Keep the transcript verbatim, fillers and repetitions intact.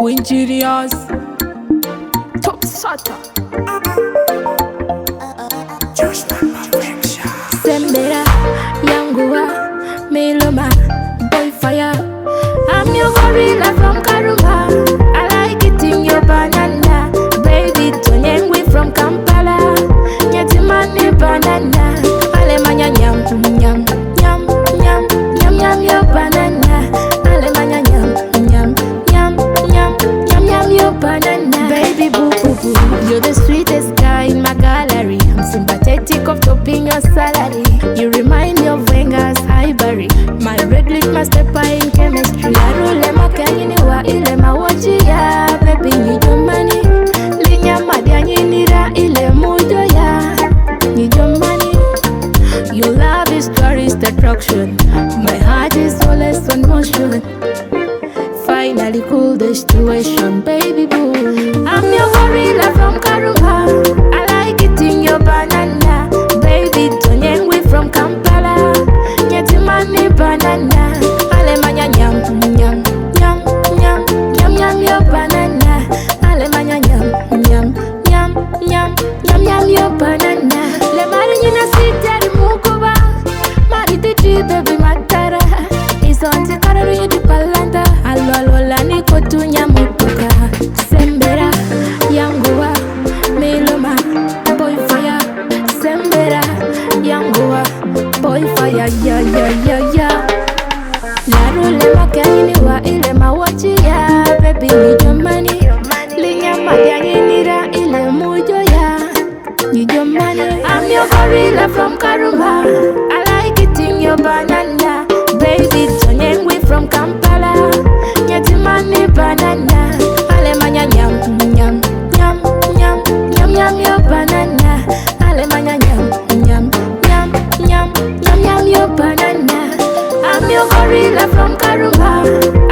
Quinchirias, top sata. Sembera, Yangua, Meloma, boy fire. I'm your gorilla from Karuma. I like it in your banana. Baby, Tonyengwe from Kampala. Nyatimani banana. Alemanya nyam, nyam, nyam, nyam, nyam, nyam, your banana. Alemanya nyam, nyam, nyam, nyam, nyam, nyam, your banana. Baby, boo, boo, boo. You're the sweetest guy in my gallery. I'm sympathetic of topping your salary. You remind me of Wenga's Highbury. My red litmus pepper in chemistry. Larule makanyini wa ile mawoji ya. Baby, need your money. Linya madianyi nira ile mujo ya. Need your money. Your love is tourist attraction. My heart is always on motion. Finally cool the situation, baby boo. I'm your gorilla from Karuma. I like it in your banana. Baby, Tonyengwe from Kampala. Nyatimani banana. Alemanya nyam, nyam, nyam, nyam, nyam, nyam, your banana. Alemanya nyam, nyam, nyam, nyam, nyam, nyam, your banana. Le marinyina sitari mukuba. Marititi baby matara. Isonzi kararu yedi palanda. Alo alo la niko tunya mutoka. Sembera, Yangua, Meloma, boy fire. Sembera, Yangua, boy fire, ya ya ya ya. Larule makanyini wa ile mawachi ya. Baby need your money. Linya madianyi nira ile mujo ya. Need your money. I'm your gorilla from Karuma. I like it in your banana. Baby, Tonyengwe from Kampala. Nyatimani banana. Alemanya nyam, nyam, nyam, nyam, nyam, nyam, your banana. Alemanya nyam, nyam, nyam, nyam, nyam, nyam, your banana. I'm your gorilla from Karuma.